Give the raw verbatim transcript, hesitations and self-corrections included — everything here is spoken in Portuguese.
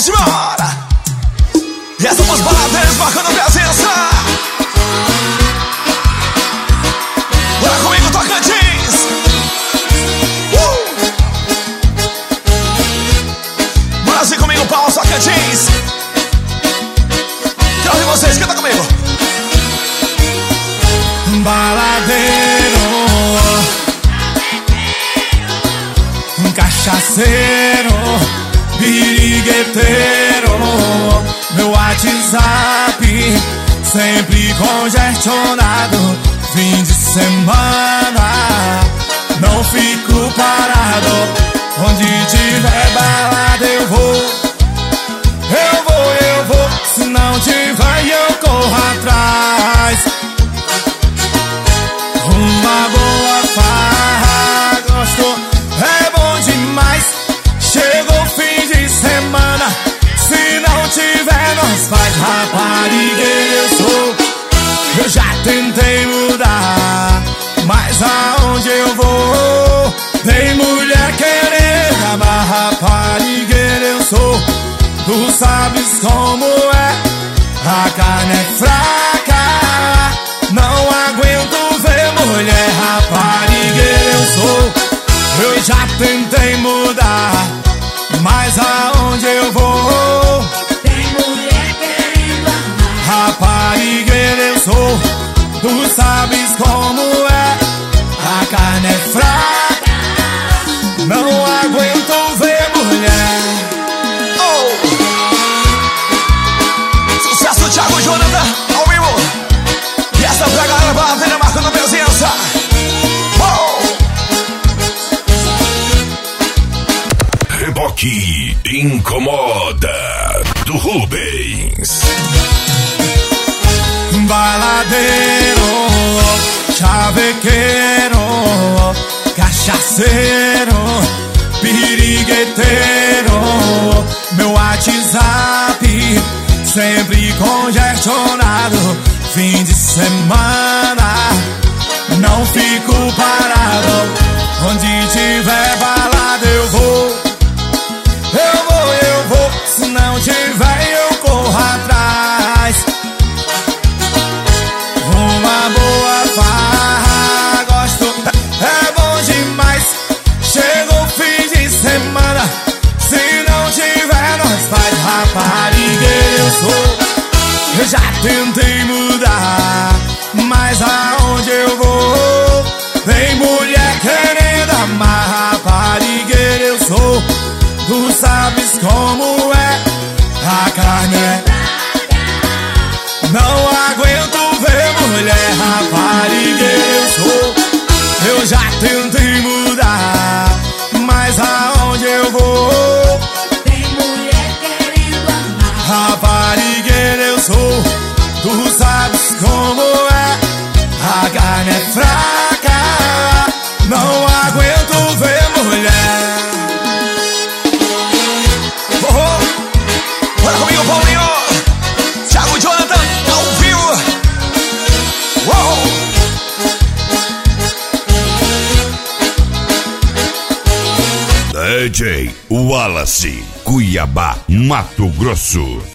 vamos embora. E essas baladeiras marcando presença. Bora comigo, Tocantins. uh! Bora assim comigo, Paulo, Tocantins. Quero ouvir vocês, canta comigo. Baladeiro, um cachaceiro, pirigueteiro, meu WhatsApp sempre congestionado. Fim de semana não fico parado. Onde tiver balada eu vou, eu vou, eu vou. Se não tiver eu corro atrás. Uma boa farra, gosto, é bom demais. Chegou o fim de semana, se não tiver nós faz. Raparigueira eu sou, eu já tentei mudar, mas aonde eu vou tem mulher querendo amar. Raparigueira eu sou, tu sabes como é, a carne é fraca, não aguento ver mulher. Raparigueira eu sou, eu já tentei mudar, mas aonde eu vou tem mulher querendo amar. Raparigueira eu sou, tu sabes como é, a carne é fraca, não aguento ver mulher. Oh! Sucesso, Thiago Jonathan, ao vivo. E essa pra galera baladeira marcando presença. Oh! Reboque incomoda do Rubens. Baladeiro, chavequeiro, cachaceiro, pirigueteiro, meu WhatsApp sempre congestionado. Fim de semana não fico parado. Onde tiver balada eu vou, eu vou, eu vou. Se não tiver eu corro atrás. Uma boa farra, gosto, é bom demais. Chegou o fim de semana, se não tiver nós faz. Raparigueira eu sou, eu já tentei mudar, mas aonde eu vou tem mulher querendo amar. Raparigueira eu sou, tu sabes como é, a carne é, não aguento ver mulher. Raparigueira eu sou, eu já tentei mudar, mas aonde eu vou Tem mulher querendo amar. Raparigueira eu sou, tu sabes como é, a carne é fraca, não aguento ver mulher. Oh! Bora comigo, Paulinho. Thiago Jonathan, ao vivo. Uou! D J Wallace, Cuiabá, Mato Grosso.